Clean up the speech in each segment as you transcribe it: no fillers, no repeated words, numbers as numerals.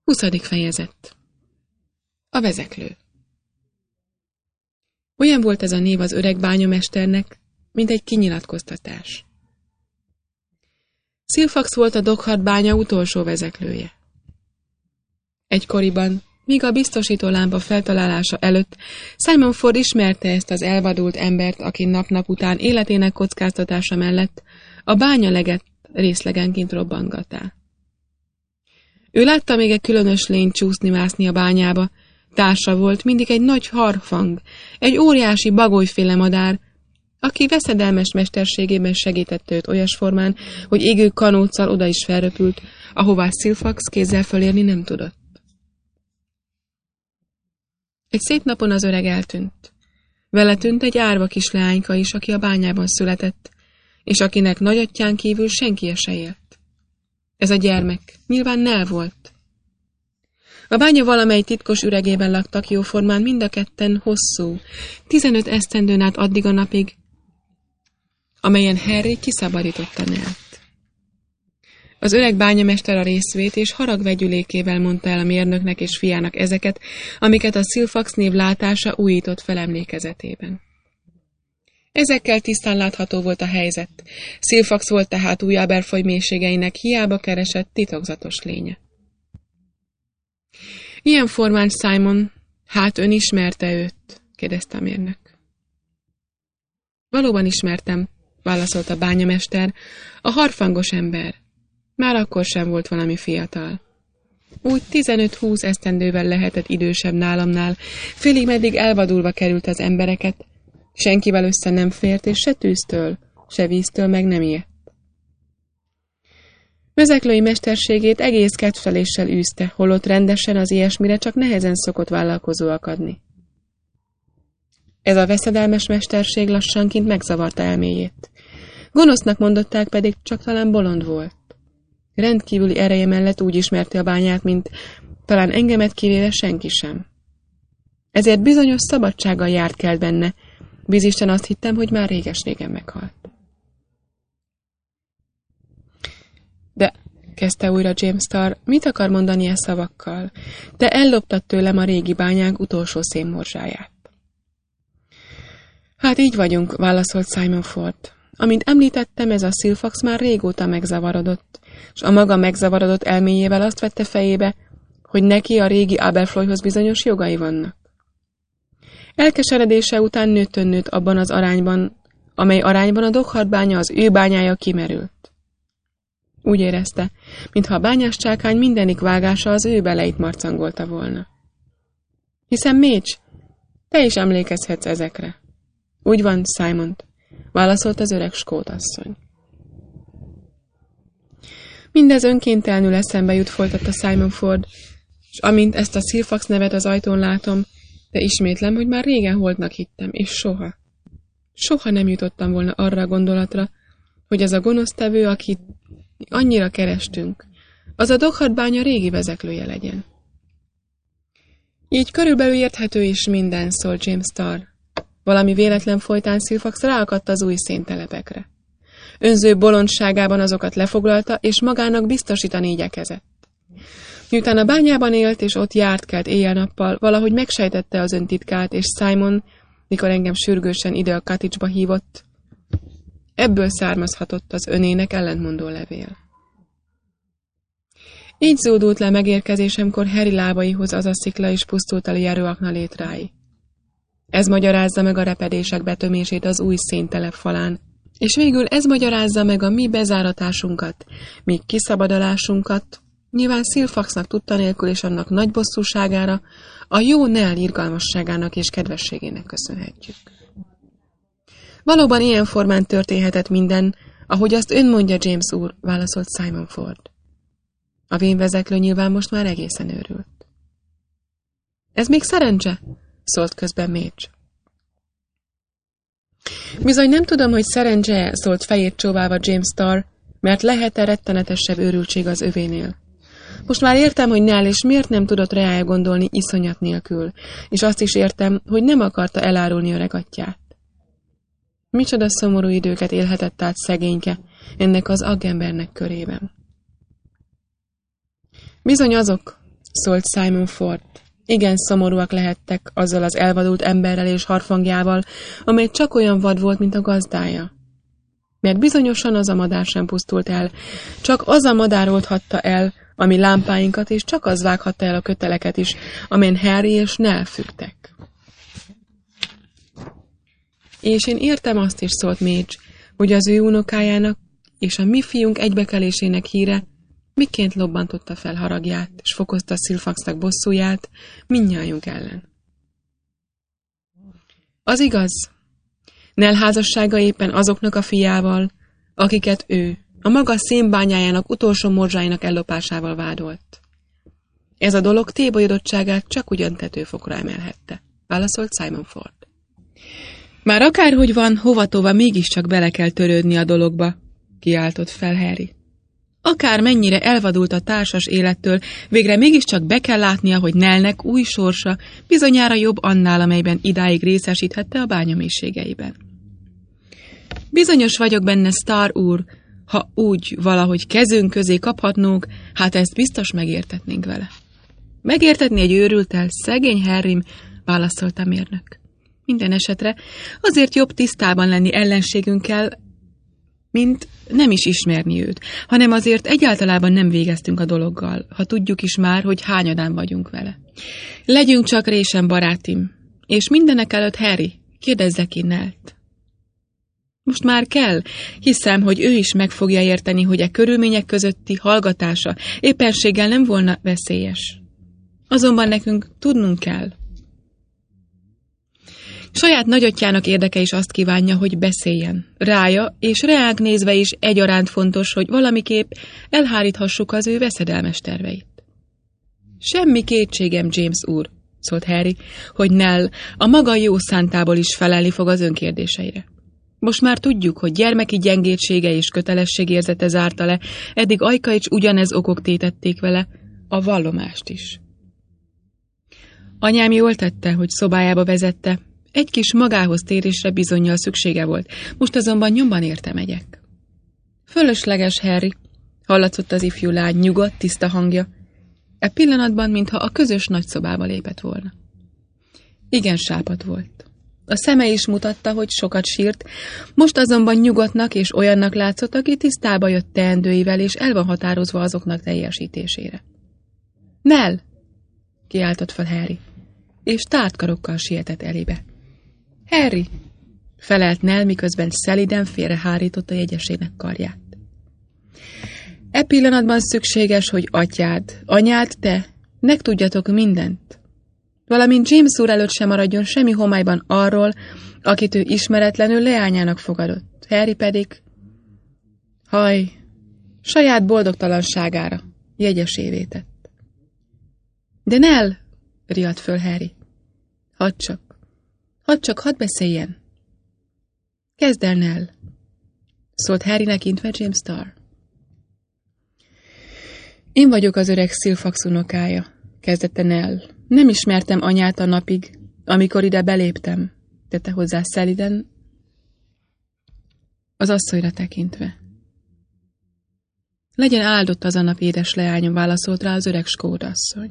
20. fejezet. A vezeklő. Olyan volt ez a név az öreg bányamesternek, mint egy kinyilatkoztatás. Silfax volt a Doghart bánya utolsó vezeklője. Egykoriban, míg a biztosító lámpa feltalálása előtt, Simon Ford ismerte ezt az elvadult embert, aki nap-nap után életének kockáztatása mellett a bánya leget részlegenként robbangatá. Ő látta még egy különös lényt csúszni-mászni a bányába, társa volt mindig egy nagy harfang, egy óriási bagolyféle madár, aki veszedelmes mesterségében segítette őt olyas formán, hogy égő kanóccal oda is felröpült, ahová Silfax kézzel fölérni nem tudott. Egy szép napon az öreg eltűnt. Vele tűnt egy árva kis leányka is, aki a bányában született, és akinek nagyatyján kívül senki se élt. Ez a gyermek nyilván Nell volt. A bánya valamely titkos üregében laktak jóformán mind a ketten hosszú, 15 esztendőn át addig a napig, amelyen Harry kiszabadította Nellt. Az öreg bányamester a részvét és haragvegyülékével mondta el a mérnöknek és fiának ezeket, amiket a Silfax név látása újított fel emlékezetében. Ezekkel tisztán látható volt a helyzet. Silfax volt tehát új Aberfoy mélységeinek hiába keresett titokzatos lénye. Ilyen formán Simon, hát ön ismerte őt? Kérdezte a mérnök. Valóban ismertem, válaszolt a bányamester, a harfangos ember. Már akkor sem volt valami fiatal. Úgy 15-20 esztendővel lehetett idősebb nálamnál, félig meddig elvadulva került az embereket, senkivel össze nem fért, és se tűztől, se víztől meg nem ijedt. Vezeklői mesterségét egész kedveléssel űzte, holott rendesen az ilyesmire csak nehezen szokott vállalkozó akadni. Ez a veszedelmes mesterség lassanként megzavarta elméjét. Gonosznak mondották, pedig csak talán bolond volt. Rendkívüli ereje mellett úgy ismerte a bányát, mint talán engemet kivéve senki sem. Ezért bizonyos szabadsággal járt kelt benne, bizisten azt hittem, hogy már réges-régen meghalt. De, kezdte újra James Starr, mit akar mondani e szavakkal? Te elloptad tőlem a régi bányánk utolsó szénmorzsáját. Hát így vagyunk, válaszolt Simon Ford. Amint említettem, ez a Silfax már régóta megzavarodott, és a maga megzavarodott elméjével azt vette fejébe, hogy neki a régi Aberfoyhoz bizonyos jogai vannak. Elkeseredése után nőtt abban az arányban, amely arányban a Doghart bánya az ő bányája kimerült. Úgy érezte, mintha a bányás csákány mindenik vágása az ő beleit marcangolta volna. Hiszen Mécs, te is emlékezhetsz ezekre. Úgy van, Simon, válaszolt az öreg skótasszony. Mindez önkéntelenül eszembe jut, folytatta Simon Ford, és amint ezt a Silfax nevet az ajtón látom, de ismétlem, hogy már régen holdnak hittem, és soha nem jutottam volna arra a gondolatra, hogy az a gonosztevő, akit annyira kerestünk, az a Doghart bánya régi vezeklője legyen. Így körülbelül érthető is minden, szólt James Starr. Valami véletlen folytán Silfax ráakadt az új széntelepekre. Önző bolondságában azokat lefoglalta, és magának biztosítani igyekezett. Miután a bányában élt, és ott járt kelt éjjel-nappal, valahogy megsejtette az öntitkát, és Simon, mikor engem sürgősen ide a cottage-ba hívott, ebből származhatott az önének ellentmondó levél. Így zúdult le megérkezésemkor Harry lábaihoz az a szikla és pusztult el járóakna létrái. Ez magyarázza meg a repedések betömését az új széntelep falán, és végül ez magyarázza meg a mi bezáratásunkat, mi kiszabadulásunkat, nyilván Silfaxnak tudta nélkül és annak nagy bosszúságára, a jó Nell irgalmasságának és kedvességének köszönhetjük. Valóban ilyen formán történhetett minden, ahogy azt ön mondja, James úr, válaszolt Simon Ford. A vénvezeklő nyilván most már egészen őrült. Ez még szerencse? Szólt közben Mécs. Bizony nem tudom, hogy szerencse, szólt fejét csóválva James Starr, mert lehet-e rettenetesebb őrültség az övénél. Most már értem, hogy Nell és miért nem tudott reája gondolni iszonyat nélkül, és azt is értem, hogy nem akarta elárulni öregatyját. Micsoda szomorú időket élhetett át szegényke ennek az aggembernek körében. Bizony azok, szólt Simon Ford. Igen szomorúak lehettek azzal az elvadult emberrel és harfangjával, amely csak olyan vad volt, mint a gazdája. Mert bizonyosan az a madár sem pusztult el, csak az a madár oldhatta el a mi lámpáinkat, és csak az vághatta el a köteleket is, amelyen Harry és Nell függtek. És én értem azt is, szólt Madge, hogy az ő unokájának és a mi fiunk egybekelésének híre miként lobbantotta fel haragját, és fokozta Silfaxnak bosszúját mindnyájunk ellen. Az igaz, Nell házassága éppen azoknak a fiával, akiket ő a maga szénbányájának utolsó morzsáinak ellopásával vádolt. Ez a dolog tébolyodottságát csak ugyan tetőfokra emelhette, válaszolt Simon Ford. Már akárhogy van, hovatova mégiscsak bele kell törődni a dologba, kiáltott fel Harry. Akár mennyire elvadult a társas élettől, végre mégiscsak be kell látnia, hogy Nellnek új sorsa bizonyára jobb annál, amelyben idáig részesíthette a bányamészségeiben. Bizonyos vagyok benne, Star úr, ha úgy valahogy kezünk közé kaphatnunk, hát ezt biztos megértetnénk vele. Megértetni egy őrülttel, szegény Harrym, válaszolta a mérnök. Minden esetre azért jobb tisztában lenni ellenségünkkel, mint nem is ismerni őt, hanem azért egyáltalában nem végeztünk a dologgal, ha tudjuk is már, hogy hányadán vagyunk vele. Legyünk csak résen, barátim, és mindenek előtt Harry, kérdezze ki Nellt. Most már kell, hiszem, hogy ő is meg fogja érteni, hogy e körülmények közötti hallgatása éppenséggel nem volna veszélyes. Azonban nekünk tudnunk kell. Saját nagyatyjának érdeke is azt kívánja, hogy beszéljen. Rája és reánk nézve is egyaránt fontos, hogy valamiképp elháríthassuk az ő veszedelmes terveit. Semmi kétségem, James úr, szólt Harry, hogy Nell a maga jó szántából is felelni fog az önkérdéseire. Most már tudjuk, hogy gyermeki gyengétsége és kötelességérzete zárta le, eddig ajka is ugyanez okok tétették vele, a vallomást is. Anyám jól tette, hogy szobájába vezette, egy kis magához térésre bizonnyal szüksége volt, most azonban nyomban érte megyek. Fölösleges, Harry, hallatszott az ifjú lány nyugodt, tiszta hangja. E pillanatban, mintha a közös nagyszobába lépett volna. Igen sápadt volt. A szeme is mutatta, hogy sokat sírt, most azonban nyugodtnak és olyannak látszott, aki tisztába jött teendőivel, és el van határozva azoknak teljesítésére. Nell! Kiáltott fel Harry, és tártkarokkal sietett elébe. Harry! Felelt Nell, miközben szeliden félrehárította jegyesének karját. E pillanatban szükséges, hogy atyád, anyád, te, megtudjatok mindent. Valamint James úr előtt sem maradjon semmi homályban arról, akit ő ismeretlenül leányának fogadott. Harry pedig, saját boldogtalanságára jegyesévé tett. De Nell, riadt föl Harry. Hadd beszéljen. Kezd el, Nell, szólt Harrynek intve James Starr. Én vagyok az öreg Silfax unokája, kezdette Nell. Nem ismertem anyát a napig, amikor ide beléptem, tette hozzá szeliden, az asszonyra tekintve. Legyen áldott az a nap, édes leányom, válaszolt rá az öreg skót asszony.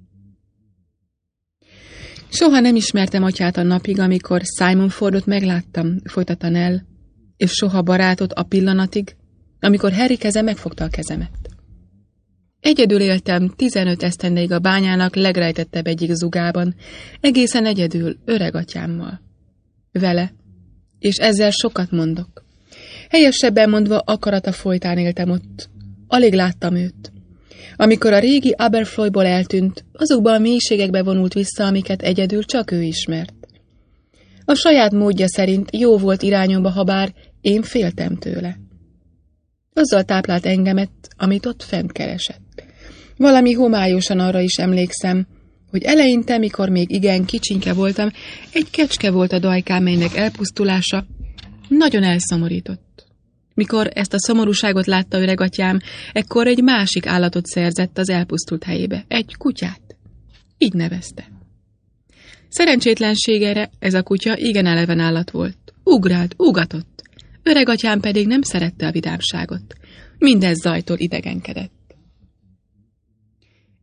Soha nem ismertem atyát a napig, amikor Simon Fordot megláttam, folytatta Nell, és soha barátot a pillanatig, amikor Harry keze megfogta a kezemet. Egyedül éltem 15 esztendeig a bányának legrejtettebb egyik zugában, egészen egyedül, öregatyámmal. Vele, és ezzel sokat mondok. Helyesebben mondva akarata folytán éltem ott. Alig láttam őt. Amikor a régi Aberfloyból eltűnt, azokban a mélységekbe vonult vissza, amiket egyedül csak ő ismert. A saját módja szerint jó volt irányomba, habár én féltem tőle. Azzal táplált engemet, amit ott fent keresett. Valami homályosan arra is emlékszem, hogy eleinte, mikor még igen kicsinke voltam, egy kecske volt a dajkám, melynek elpusztulása nagyon elszomorított. Mikor ezt a szomorúságot látta öregatyám, ekkor egy másik állatot szerzett az elpusztult helyébe, egy kutyát. Így nevezte. Szerencsétlenségére ez a kutya igen eleven állat volt. Ugrált, ugatott. Öregatyám pedig nem szerette a vidámságot. Mindez zajtól idegenkedett.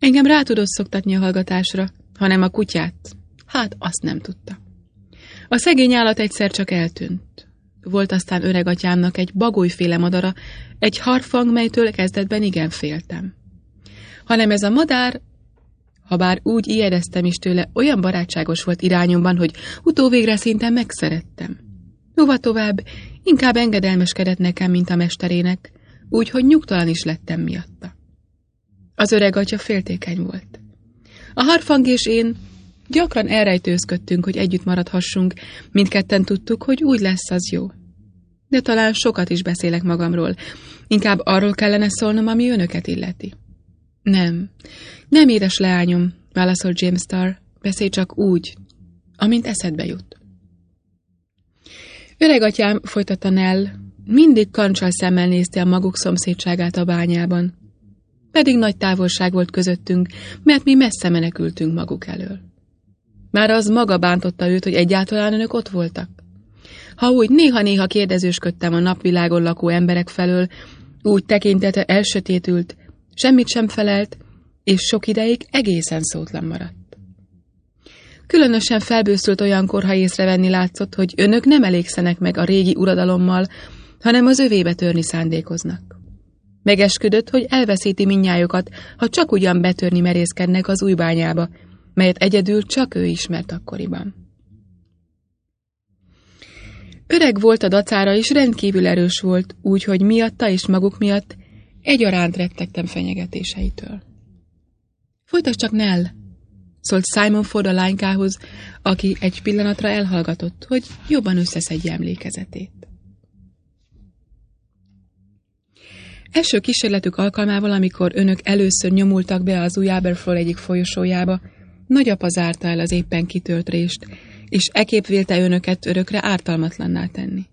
Engem rá tudott szoktatni a hallgatásra, hanem a kutyát. Hát azt nem tudta. A szegény állat egyszer csak eltűnt. Volt aztán öregatyámnak egy bagolyféle madara, egy harfang, melytől kezdetben igen féltem. Hanem ez a madár, habár úgy ijedeztem is tőle, olyan barátságos volt irányomban, hogy utóvégre szinte megszerettem. Jóval tovább, inkább engedelmeskedett nekem, mint a mesterének, úgyhogy nyugtalan is lettem miatta. Az öregatya féltékeny volt. A harfang és én gyakran elrejtőzködtünk, hogy együtt maradhassunk, mindketten tudtuk, hogy úgy lesz, az jó. De talán sokat is beszélek magamról, inkább arról kellene szólnom, ami önöket illeti. Nem, édes leányom, válaszolt James Starr, beszélj csak úgy, amint eszedbe jut. Öregatyám, folytatta Nell, mindig kancsal szemmel nézte a maguk szomszédságát a bányában. Pedig nagy távolság volt közöttünk, mert mi messze menekültünk maguk elől. Már az maga bántotta őt, hogy egyáltalán önök ott voltak. Ha úgy néha-néha kérdezősködtem a napvilágon lakó emberek felől, úgy tekintete elsötétült, semmit sem felelt, és sok ideig egészen szótlan maradt. Különösen felbőszült olyankor, ha észrevenni látszott, hogy önök nem elégszenek meg a régi uradalommal, hanem az övébe törni szándékoznak. Megesküdött, hogy elveszíti mindnyájukat, ha csak ugyan betörni merészkednek az új bányába, melyet egyedül csak ő ismert akkoriban. Öreg volt a dacára, és rendkívül erős volt, úgyhogy miatta és maguk miatt egyaránt rettegtem fenyegetéseitől. Folytasd csak, Nell, szólt Simon Ford a lánykához, aki egy pillanatra elhallgatott, hogy jobban összeszedje emlékezetét. Első kísérletük alkalmával, amikor önök először nyomultak be az új Aberflow egyik folyosójába, nagyapa zárta el az éppen kitört rést, és ekképp vélte önöket örökre ártalmatlanná tenni.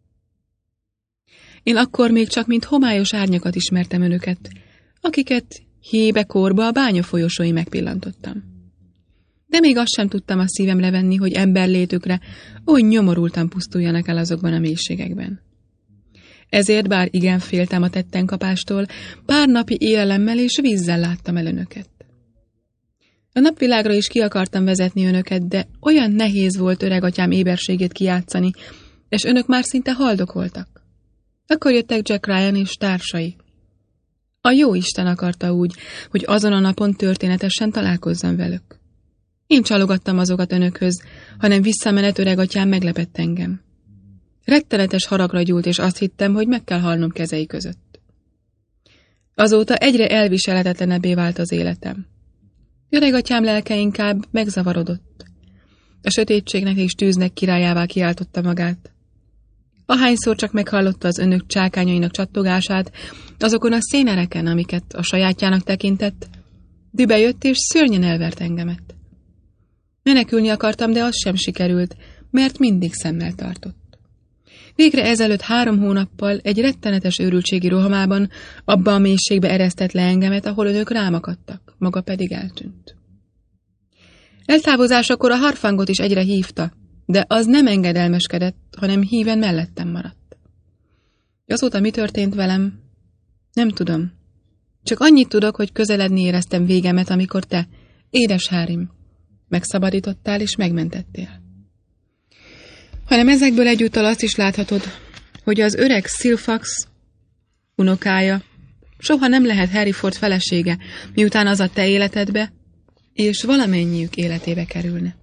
Én akkor még csak mint homályos árnyakat ismertem önöket, akiket hébe-korba a bánya folyosói megpillantottam. De még azt sem tudtam a szívemre venni, hogy emberlétükre oly nyomorultan pusztuljanak el azokban a mélységekben. Ezért, bár igen féltem a tettenkapástól, pár napi élelemmel és vízzel láttam el önöket. A napvilágra is ki akartam vezetni önöket, de olyan nehéz volt öregatyám éberségét kijátszani, és önök már szinte haldokoltak. Akkor jöttek Jack Ryan és társai. A jó Isten akarta úgy, hogy azon a napon történetesen találkozzam velük. Én csalogattam azokat önökhöz, hanem visszamenet öregatyám meglepett engem. Rettenetes haragra gyúlt, és azt hittem, hogy meg kell halnom kezei között. Azóta egyre elviselhetetlenebbé vált az életem. Öregatyám lelke inkább megzavarodott. A sötétségnek és tűznek királyává kiáltotta magát. Ahányszor csak meghallotta az önök csákányainak csattogását, azokon a szénereken, amiket a sajátjának tekintett, dübe jött és szörnyen elvert engemet. Menekülni akartam, de az sem sikerült, mert mindig szemmel tartott. Végre ezelőtt 3 hónappal egy rettenetes őrültségi rohamában abba a mélységbe eresztett le engemet, ahol önök rám akadtak, maga pedig eltűnt. Eltávozásakor a harfangot is egyre hívta, de az nem engedelmeskedett, hanem híven mellettem maradt. Azóta mi történt velem? Nem tudom. Csak annyit tudok, hogy közeledni éreztem végemet, amikor te, édes Hárim, megszabadítottál és megmentettél. Hanem ezekből egyúttal azt is láthatod, hogy az öreg Silfax unokája soha nem lehet Harry Ford felesége, miután az a te életedbe, és valamennyiük életébe kerülne.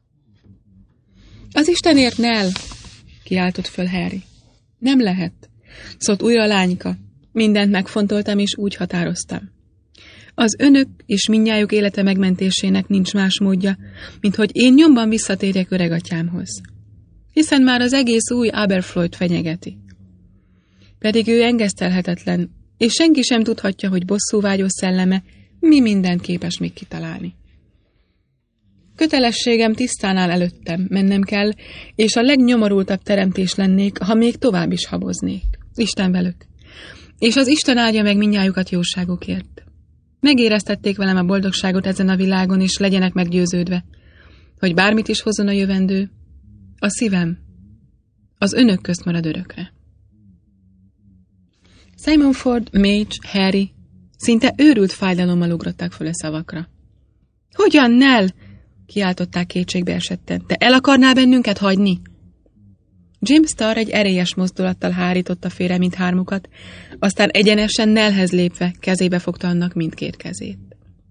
Az Istenért, Nell! Kiáltott föl Harry. Nem lehet, szólt újra a lányka. Mindent megfontoltam, és úgy határoztam. Az önök és mindnyájuk élete megmentésének nincs más módja, mint hogy én nyomban visszatérjek öregatyámhoz. Hiszen már az egész új Aberflow-t fenyegeti. Pedig ő engesztelhetetlen, és senki sem tudhatja, hogy bosszúvágyó szelleme mi mindent képes még kitalálni. Kötelességem tisztán áll előttem, mennem kell, és a legnyomorultabb teremtés lennék, ha még tovább is haboznék. Isten velük. És az Isten áldja meg mindnyájukat jóságukért. Megéreztették velem a boldogságot ezen a világon, és legyenek meggyőződve, hogy bármit is hozzon a jövendő, a szívem az önök közt marad örökre. Simon Ford, Madge, Harry Szinte őrült fájdalommal ugrottak föl a szavakra. Hogyan, Nell? Kiáltották kétségbe esetten. Te el akarnál bennünket hagyni? Jim Starr egy erélyes mozdulattal hárította félre mindhármukat, aztán egyenesen Nellhez lépve kezébe fogta annak mindkét kezét.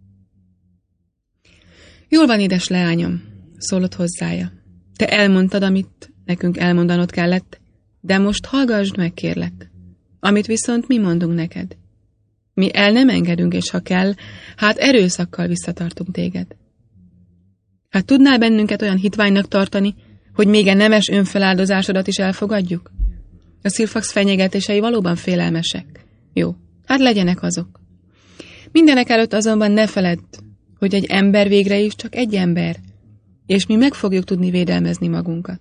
Jól van, édes leányom, szólott hozzája. Te elmondtad, amit nekünk elmondanod kellett, de most hallgassd meg, kérlek. Amit viszont mi mondunk neked. Mi el nem engedünk, és ha kell, hát erőszakkal visszatartunk téged. Hát tudnál bennünket olyan hitványnak tartani, hogy még a nemes önfeláldozásodat is elfogadjuk? A Silfax fenyegetései valóban félelmesek. Jó, hát legyenek azok. Mindenek előtt azonban ne feledd, hogy egy ember végre is csak egy ember, és mi meg fogjuk tudni védelmezni magunkat.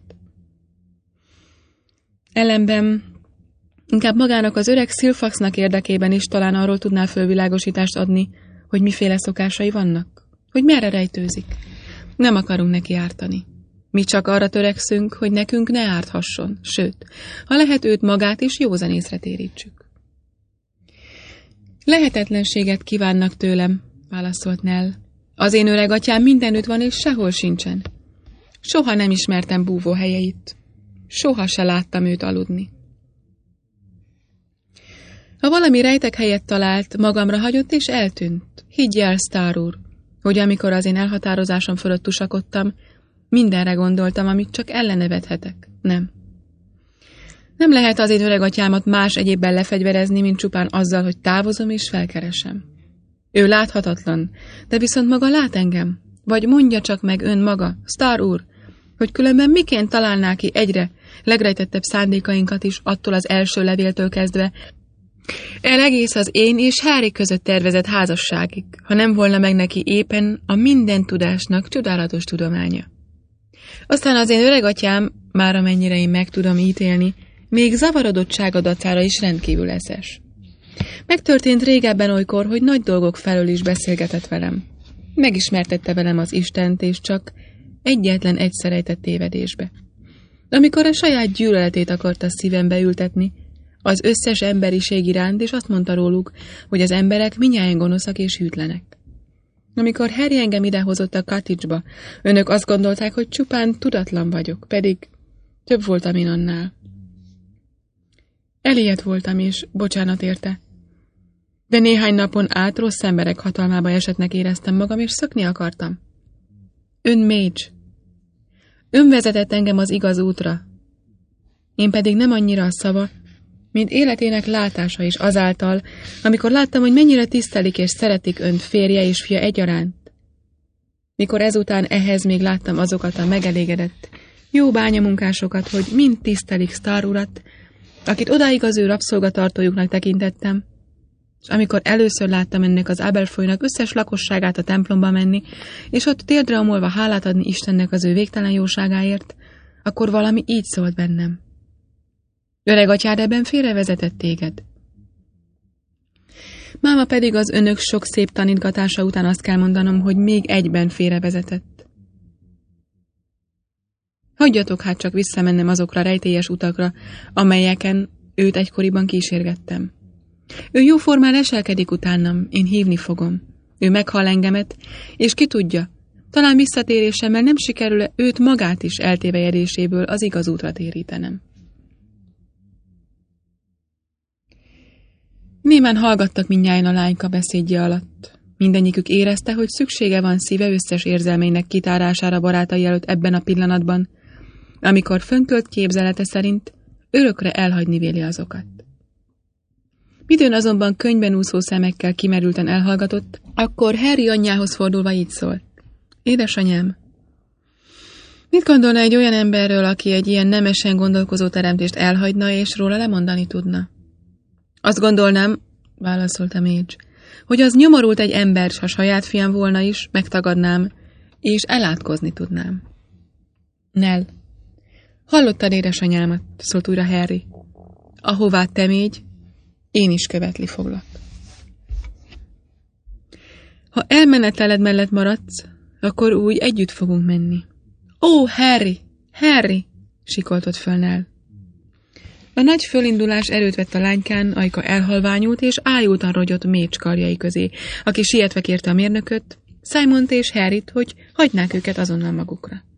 Ellenben inkább magának az öreg Silfaxnak érdekében is talán arról tudnál fölvilágosítást adni, hogy miféle szokásai vannak, hogy merre rejtőzik. Nem akarunk neki ártani. Mi csak arra törekszünk, hogy nekünk ne árthasson, sőt, ha lehet őt magát is józanészre térítsük. Lehetetlenséget kívánnak tőlem, válaszolt Nell. Az én öreg atyám mindenütt van, és sehol sincsen. Soha nem ismertem búvóhelyeit. Soha se láttam őt aludni. Ha valami rejtek helyet talált, magamra hagyott és eltűnt. Higgy el, Starr úr, hogy amikor az én elhatározásom fölött tusakodtam, mindenre gondoltam, amit csak ellenevethetek. Nem. Nem lehet az én öregatyámat más egyébben lefegyverezni, mint csupán azzal, hogy távozom és felkeresem. Ő láthatatlan, de viszont maga lát engem. Vagy mondja csak meg ön maga, Starr úr, hogy különben miként találná ki egyre legrejtettebb szándékainkat is attól az első levéltől kezdve, egész az én és Harry között tervezett házasságig, ha nem volna meg neki éppen a minden tudásnak csodálatos tudománya. Aztán az én öregatyám, már amennyire én meg tudom ítélni, még zavarodottsága dacára is rendkívül eszes. Megtörtént régebben olykor, hogy nagy dolgok felől is beszélgetett velem. Megismertette velem az Istent, és csak egyetlen egyszer ejtett tévedésbe. Amikor a saját gyűlöletét akarta szívembe ültetni, az összes emberiség iránt, és azt mondta róluk, hogy az emberek mindnyájan gonoszak és hűtlenek. Amikor Harry engem idehozott a cottage-ba, önök azt gondolták, hogy csupán tudatlan vagyok, pedig több voltam én annál. Elijedt voltam, és bocsánat érte. De néhány napon át rossz emberek hatalmába esetnek éreztem magam, és szökni akartam. Ön Mage. Ön vezetett engem az igaz útra. Én pedig nem annyira a szava, mint életének látása is azáltal, amikor láttam, hogy mennyire tisztelik és szeretik önt férje és fia egyaránt. Mikor ezután ehhez még láttam azokat a megelégedett, jó bányamunkásokat, hogy mind tisztelik Starr urat, akit odáig az ő rabszolgatartójuknak tekintettem, és amikor először láttam ennek az Aberfoynak összes lakosságát a templomba menni, és ott térdre omolva hálát adni Istennek az ő végtelen jóságáért, akkor valami így szólt bennem. Öreg atyád ebben félrevezetett téged. Máma pedig az önök sok szép tanítgatása után azt kell mondanom, hogy még egyben félrevezetett. Hagyjatok hát csak visszamennem azokra rejtélyes utakra, amelyeken őt egykoriban kísérgettem. Ő jóformán leselkedik utánam, én hívni fogom. Ő meghall engemet, és ki tudja, talán visszatérésemmel nem sikerül őt magát is eltévejedéséből az igaz útra térítenem. Némán hallgattak mindnyájan a lányka beszédje alatt. Mindennyikük érezte, hogy szüksége van szíve összes érzelmeinek kitárására barátai előtt ebben a pillanatban, amikor fönkölt képzelete szerint örökre elhagyni véli azokat. Midőn azonban könyben úszó szemekkel kimerülten elhallgatott, akkor Harry anyjához fordulva így szólt. Édesanyám, mit gondolna egy olyan emberről, aki egy ilyen nemesen gondolkozó teremtést elhagyna és róla lemondani tudna? Azt gondolnám, válaszolta Mage, hogy az nyomorult egy ember, s ha saját fiam volna is, megtagadnám, és elátkozni tudnám. Nell, hallottad édesanyámat, szólt újra Harry. Ahová te mégy, én is követni foglak. Ha elmeneteled mellett maradsz, akkor úgy együtt fogunk menni. Ó, Harry, Harry, sikoltott föl Nell. A nagy fölindulás erőt vett a lánykán, Ajka elhalványult és ájultan rogyott Mécs karjai közé, aki sietve kérte a mérnököt, Simont és Harryt, hogy hagynák őket azonnal magukra.